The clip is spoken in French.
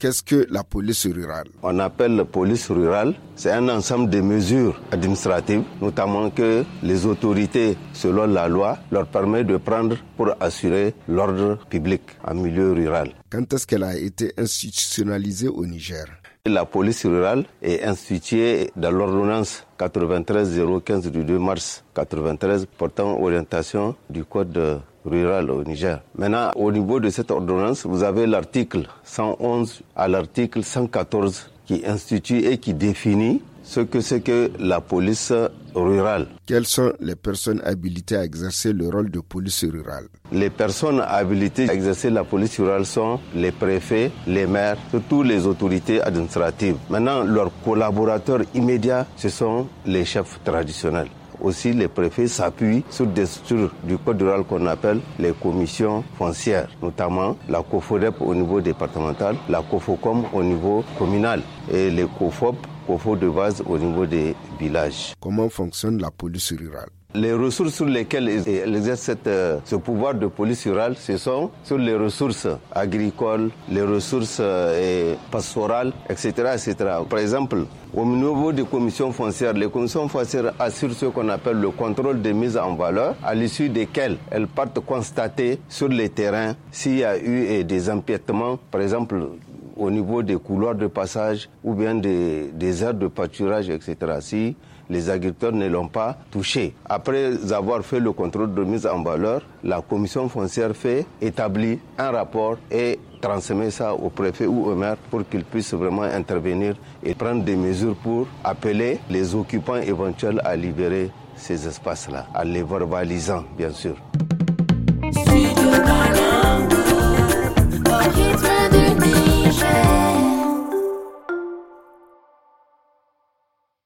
Qu'est-ce que la police rurale? On appelle la police rurale, c'est un ensemble de mesures administratives, notamment que les autorités, selon la loi, leur permet de prendre pour assurer l'ordre public en milieu rural. Quand est-ce qu'elle a été institutionnalisée au Niger? La police rurale est instituée dans l'ordonnance 93-015 du 2 mars 93 portant orientation du code rural au Niger. Maintenant, au niveau de cette ordonnance, vous avez l'article 111 à l'article 114 qui institue et qui définit ce que c'est que la police rurale. Quelles sont les personnes habilitées à exercer le rôle de police rurale? Les personnes habilitées à exercer la police rurale sont les préfets, les maires, surtout les autorités administratives. Maintenant, leurs collaborateurs immédiats, ce sont les chefs traditionnels. Aussi, les préfets s'appuient sur des structures du code rural qu'on appelle les commissions foncières, notamment la COFODEP au niveau départemental, la COFOCOM au niveau communal et les COFOP, COFO de base au niveau des villages. Comment fonctionne la police rurale? Les ressources sur lesquelles elle exerce ce pouvoir de police rurale, ce sont sur les ressources agricoles, les ressources pastorales, etc., etc. Par exemple, au niveau des commissions foncières, les commissions foncières assurent ce qu'on appelle le contrôle des mises en valeur, à l'issue desquelles elles partent constater sur les terrains s'il y a eu des empiètements, par exemple au niveau des couloirs de passage ou bien des aires de pâturage, etc. Si les agriculteurs ne l'ont pas touché. Après avoir fait le contrôle de mise en valeur, la commission foncière établit un rapport et transmet ça au préfet ou au maire pour qu'ils puissent vraiment intervenir et prendre des mesures pour appeler les occupants éventuels à libérer ces espaces-là, en les verbalisant, bien sûr.